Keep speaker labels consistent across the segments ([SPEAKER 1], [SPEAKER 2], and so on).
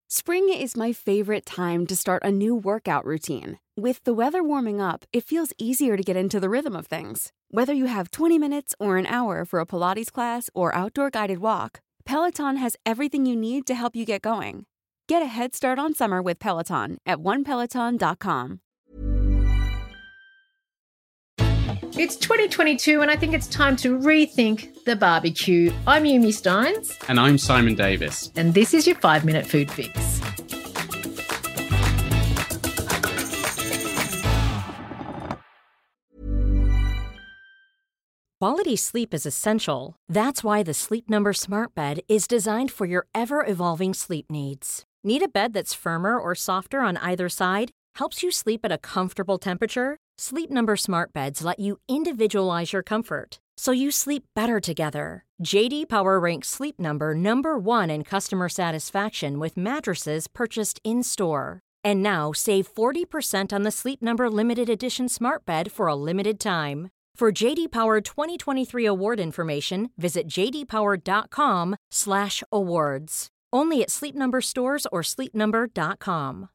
[SPEAKER 1] Spring is my favorite time to start a new workout routine. With the weather warming up, it feels easier to get into the rhythm of things. Whether you have 20 minutes or an hour for a Pilates class or outdoor guided walk, Peloton has everything you need to help you get going. Get a head start on summer with Peloton at onepeloton.com.
[SPEAKER 2] It's 2022 and I think it's time to rethink the barbecue. I'm Yumi Steins.
[SPEAKER 3] And I'm Simon Davis.
[SPEAKER 2] And this is your 5-minute food fix.
[SPEAKER 4] Quality sleep is essential. That's why the Sleep Number Smart Bed is designed for your ever-evolving sleep needs. Need a bed that's firmer or softer on either side? Helps you sleep at a comfortable temperature? Sleep Number Smart Beds let you individualize your comfort, so you sleep better together. J.D. Power ranks Sleep Number number 1 in customer satisfaction with mattresses purchased in-store. And now, save 40% on the Sleep Number Limited Edition Smart Bed for a limited time. For J.D. Power 2023 award information, visit jdpower.com/awards. Only at Sleep Number stores or sleepnumber.com.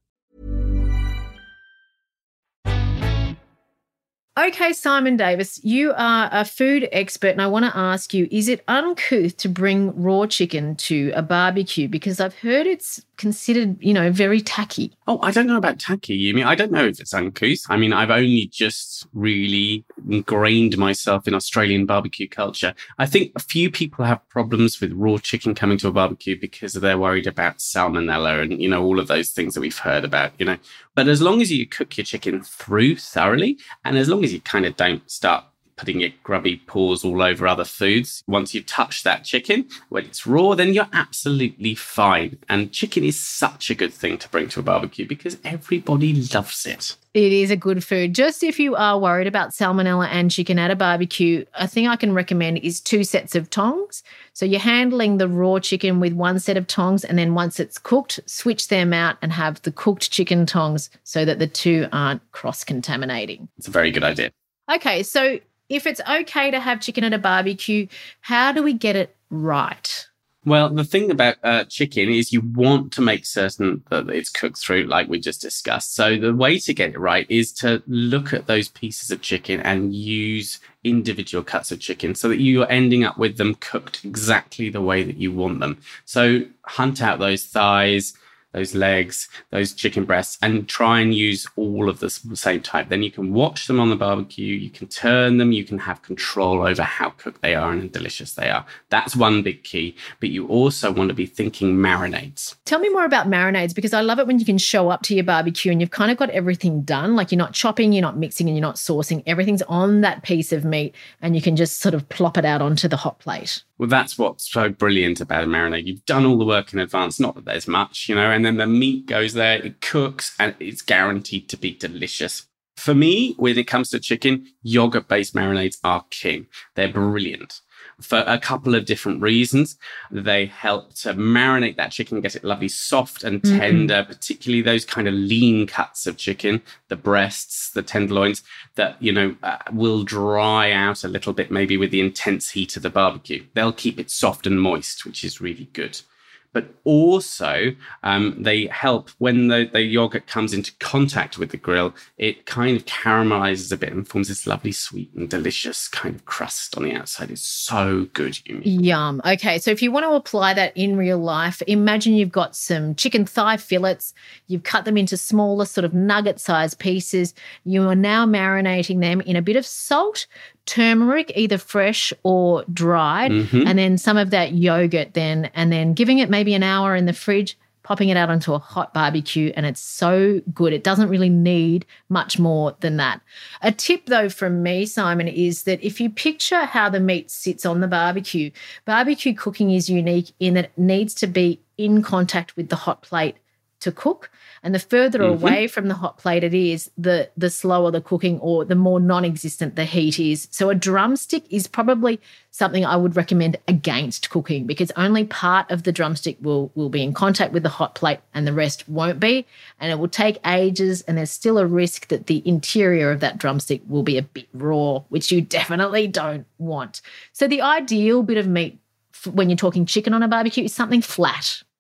[SPEAKER 2] Okay, Simon Davis, you are a food expert and I want to ask you, is it uncouth to bring raw chicken to a barbecue? Because I've heard it's considered, very tacky.
[SPEAKER 3] Oh, I don't know about tacky. You mean, I don't know if it's uncouth. I mean, I've only just really ingrained myself in Australian barbecue culture. I think a few people have problems with raw chicken coming to a barbecue because they're worried about salmonella and, all of those things that we've heard about, But as long as you cook your chicken through thoroughly, and as long as you kind of don't start putting your grubby paws all over other foods, once you've touched that chicken, when it's raw, then you're absolutely fine. And chicken is such a good thing to bring to a barbecue because everybody loves it.
[SPEAKER 2] It is a good food. Just if you are worried about salmonella and chicken at a barbecue, a thing I can recommend is 2 sets of tongs. So you're handling the raw chicken with 1 set of tongs, and then once it's cooked, switch them out and have the cooked chicken tongs so that the two aren't cross-contaminating.
[SPEAKER 3] It's a very good idea.
[SPEAKER 2] Okay, so if it's okay to have chicken at a barbecue, how do we get it right?
[SPEAKER 3] Well, the thing about chicken is you want to make certain that it's cooked through like we just discussed. So the way to get it right is to look at those pieces of chicken and use individual cuts of chicken so that you are ending up with them cooked exactly the way that you want them. So hunt out those thighs, those legs, those chicken breasts, and try and use all of the same type. Then you can watch them on the barbecue, you can turn them, you can have control over how cooked they are and how delicious they are. That's one big key. But you also want to be thinking marinades.
[SPEAKER 2] Tell me more about marinades, because I love it when you can show up to your barbecue and you've kind of got everything done. Like you're not chopping, you're not mixing, and you're not saucing. Everything's on that piece of meat and you can just sort of plop it out onto the hot plate.
[SPEAKER 3] Well, that's what's so brilliant about a marinade. You've done all the work in advance, not that there's much, and then the meat goes there, it cooks, and it's guaranteed to be delicious. For me, when it comes to chicken, yogurt-based marinades are king. They're brilliant for a couple of different reasons. They help to marinate that chicken, get it lovely soft and tender, particularly those kind of lean cuts of chicken, the breasts, the tenderloins, that, will dry out a little bit, maybe with the intense heat of the barbecue. They'll keep it soft and moist, which is really good. But also, they help when the yogurt comes into contact with the grill, it kind of caramelizes a bit and forms this lovely, sweet and delicious kind of crust on the outside. It's so good, Yumi.
[SPEAKER 2] Yum. Okay, so if you want to apply that in real life, imagine you've got some chicken thigh fillets. You've cut them into smaller sort of nugget-sized pieces. You are now marinating them in a bit of salt, turmeric, either fresh or dried, and then some of that yogurt then, and then giving it maybe an hour in the fridge, popping it out onto a hot barbecue, and it's so good. It doesn't really need much more than that. A tip, though, from me, Simon, is that if you picture how the meat sits on the barbecue cooking is unique in that it needs to be in contact with the hot plate to cook. And the further away from the hot plate it is, the slower the cooking or the more non-existent the heat is. So a drumstick is probably something I would recommend against cooking, because only part of the drumstick will be in contact with the hot plate and the rest won't be. And it will take ages, and there's still a risk that the interior of that drumstick will be a bit raw, which you definitely don't want. So the ideal bit of meat when you're talking chicken on a barbecue is something flat.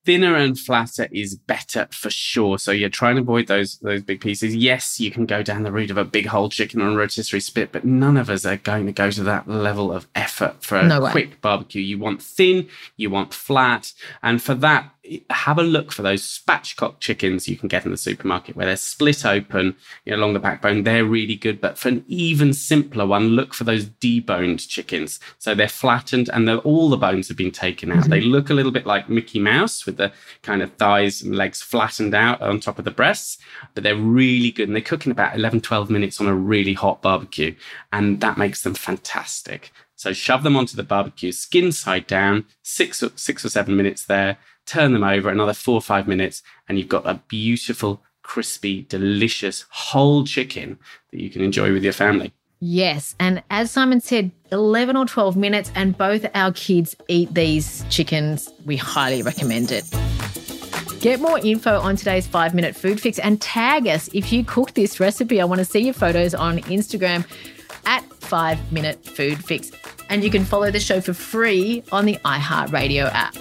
[SPEAKER 3] Thinner and flatter is better for sure. So you're trying to avoid those big pieces. Yes, you can go down the route of a big whole chicken on a rotisserie spit, but none of us are going to go to that level of effort for a quick barbecue. You want thin, you want flat. And for that, have a look for those spatchcock chickens you can get in the supermarket where they're split open along the backbone. They're really good. But for an even simpler one, look for those deboned chickens. So they're flattened and all the bones have been taken out. Mm-hmm. They look a little bit like Mickey Mouse with the kind of thighs and legs flattened out on top of the breasts, but they're really good. And they cook in about 11, 12 minutes on a really hot barbecue. And that makes them fantastic. So shove them onto the barbecue, skin side down, 6 or 7 minutes there. Turn them over another 4 or 5 minutes, and you've got a beautiful, crispy, delicious whole chicken that you can enjoy with your family.
[SPEAKER 2] Yes. And as Simon said, 11 or 12 minutes, and both our kids eat these chickens. We highly recommend it. Get more info on today's 5-Minute Food Fix and tag us if you cook this recipe. I want to see your photos on Instagram at 5-Minute Food Fix. And you can follow the show for free on the iHeartRadio app.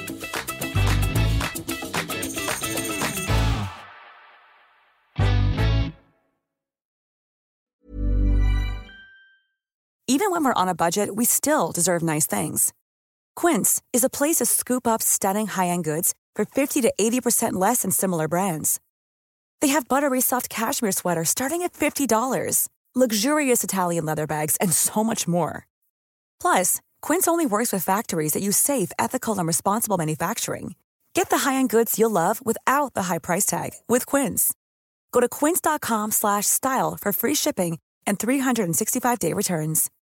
[SPEAKER 5] Even when we're on a budget, we still deserve nice things. Quince is a place to scoop up stunning high-end goods for 50 to 80% less than similar brands. They have buttery soft cashmere sweaters starting at $50, luxurious Italian leather bags, and so much more. Plus, Quince only works with factories that use safe, ethical, and responsible manufacturing. Get the high-end goods you'll love without the high price tag with Quince. Go to quince.com/style for free shipping and 365-day returns.